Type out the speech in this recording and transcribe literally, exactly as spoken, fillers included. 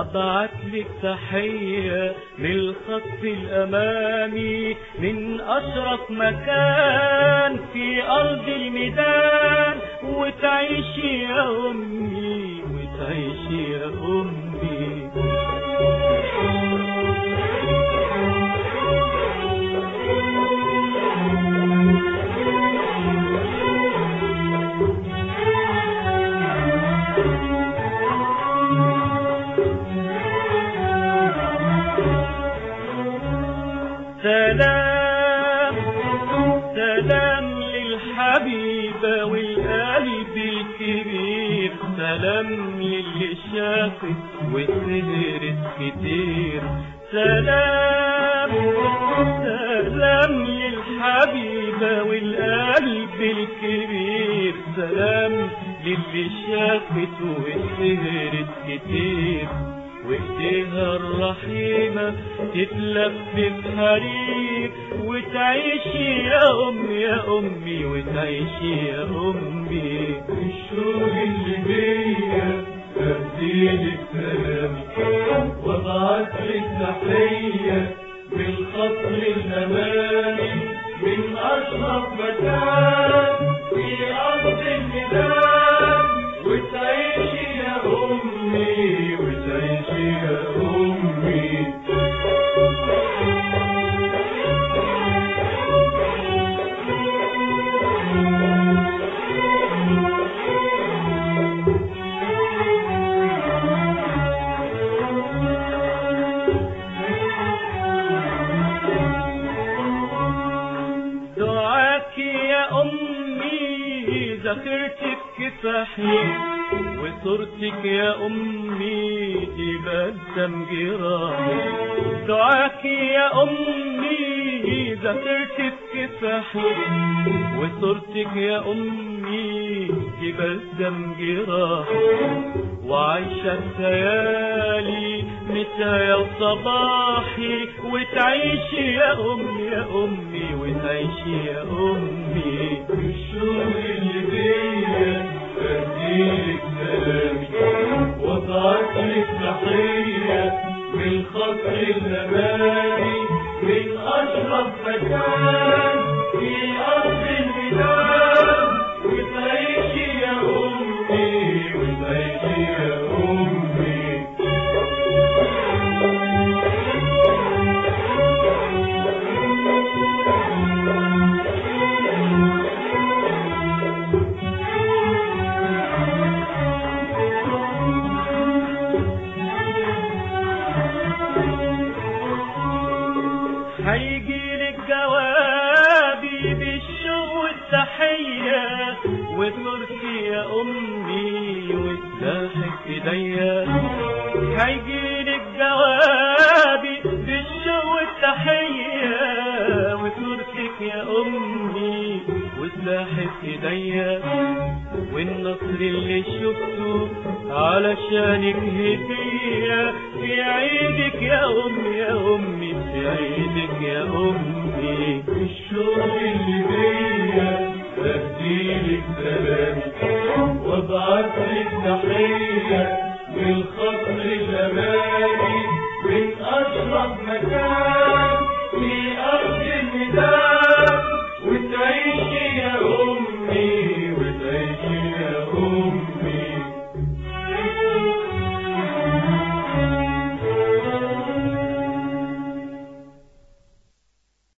وابعتلك تحية من الخط الأمامي من أشرف مكان في أرض الميدان، وتعيشي يا أمي وتعيشي يا أمي. سلام سلام للحبيبة والقلب الكبير، سلام للي شافت وسهرت كتير. سلام سلام للحبيبة والقلب الكبير، سلام للي شافت وسهرت كتير. وايديها الرحيمة تتلف بحرير، وتعيشي يا أمي يا أمي وتعيشي يا أمي. الشوق اللي بيا أهديلك سلامي وابعتلك تحية من الخط الأمامي من أشرف مكان في أرض الميدان، وتعيشي يا أمي وتعيشي يا أمي. دعاك يا أمي ذاكرتك كفاحي، وصورتك يا أمي دي بلسم جراحي. دعاك يا أمي ذاكرتك كفاحي، وصورتك يا أمي دي بلسم جراحي. وعايشة بخيالي مسايا وصباحي، وتعيشي يا أمي يا أمي وتعيشي يا أمي. الشوق اللي بيا أهديلك سلامي وابعتلك تحية من الخط الأمامي من أشرف مكان في أرض الميدان، وتعيشي يا أمي وتعيشي يا أمي. هيجيلك جوابي بالشوق والتحية، وصورتي يا أمي وسلاحك في ايديا. هيجيلك جوابي بالشوق والتحية، وصورتك يا أمي وسلاحك في ايديا. والنصر اللي شفته علشانك هدية في عيدك يا أمي يا أمي في عيدك يا أمي. الشوق اللي بيا أهديلك سلامي وابعتلك تحية من الخط الأمامي من أشرف مكان في أرض الميدان،